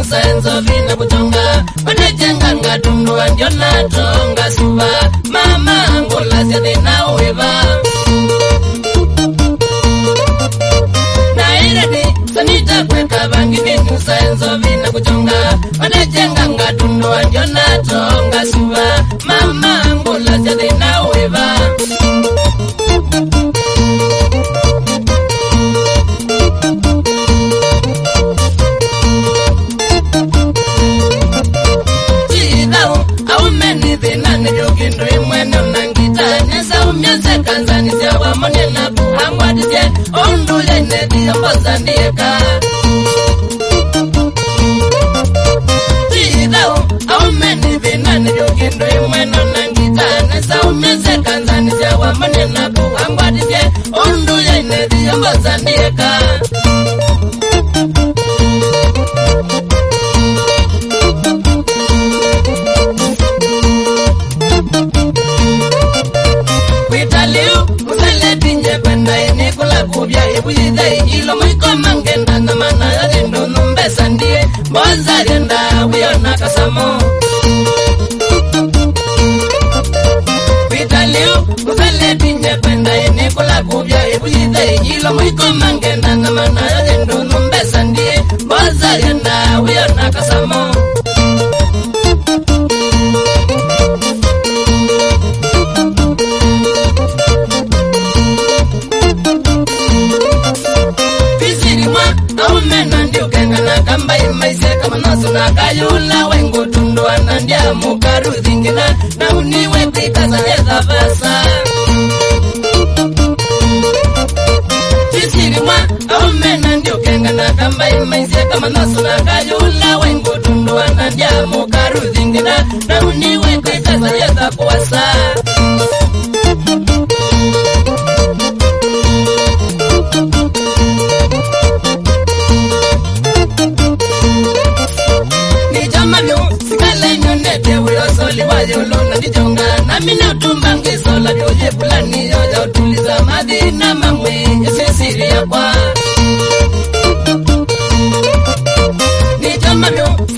nusaenzo vina kutonga Wanejenga ngatundu wanjona tonga suva Mama angula siadhi na uiva Na iredi sanita kweka vangi vinu saenzo vina kutonga Wanejenga ngatundu wanjona tonga suva Mama angula siadhi na uiva Kanzani siawa monena buhangwa dije Ondule nedi amboza ndieka Tidao Aumeni vinani jokindo imweno nangita Nesa umeze kanzani siawa monena buhangwa dije Ondule nedi amboza ndieka Kubia ibuyidai ilo mwiko mangenda na mana yadendo numbesa ndiye Mboza rienda wiyona kasamo Vitaliu muzale pinje penda inikula kubia ibuyidai ilo mwiko mangenda na mana yadendo numbesa ndiye Mboza rienda wiyona kasamo Kayula wengo tundu anandia mukaru zingina na uniwe kikaza yeza vasa Chisirima aumena ndio kenga na kamba imaise kama nasu na kayula wengo tundu anandia mukaru zingina na uniwe kikaza yeza kuwasa Mina utumbangi sola yoje fulani yoja utuliza madina mamwe yesisiri ya kwa Ni jamamyo